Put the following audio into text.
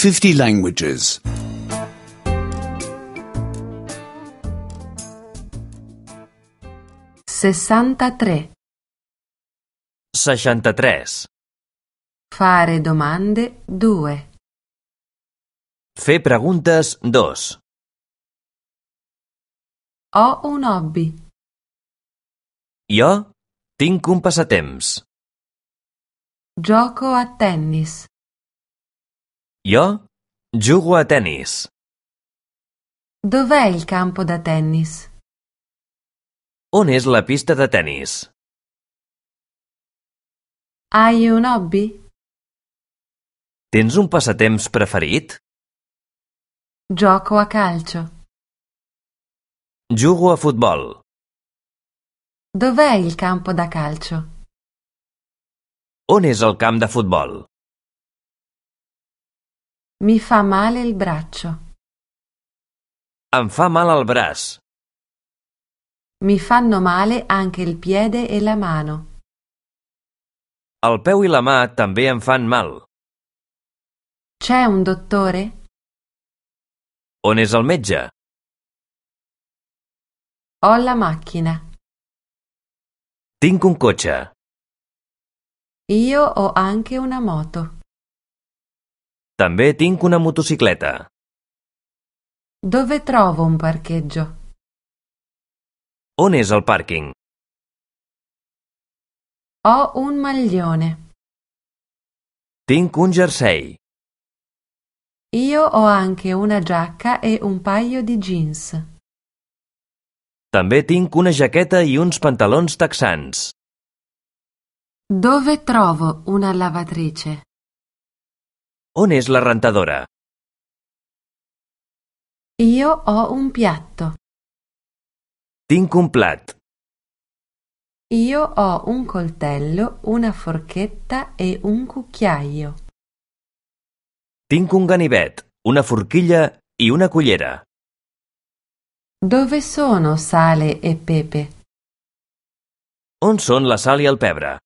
50 languages. 63. 63. Fare domande 2. Fer preguntes 2. Ho un hobby. Jo tinc un passatemps. Gioco a tennis. Jo jugo a tennis. Dov'è il campo da tennis? On és la pista de tennis? Hai un hobby? Tens un passatemps preferit? Gioco a calcio. Jugo a futbol. Dov'è il campo da calcio? On és el camp de futbol? Mi fa male il braccio. Em fa mal el braç. Mi fanno male anche il piede e la mano. El peu i la mà també em fan mal. C'è un dottore? On és el metge? Ho la macchina. Tinc un cotxe. Io ho anche una moto. També tinc una motocicleta. Dove trovo un parcheggio? On és el pàrquing? Ho un maglione. Tinc un jersei. Io ho anche una giacca e un paio di jeans. També tinc una jaqueta i uns pantalons texans. Dove trovo una lavatrice? On és la rentadora? Io ho un piatto. Tinc un plat. Io ho un coltello, una forchetta e un cucchiaio. Tinc un ganivet, una forquilla i una cullera. Dove sono sale e pepe? On són la sal i el pebre?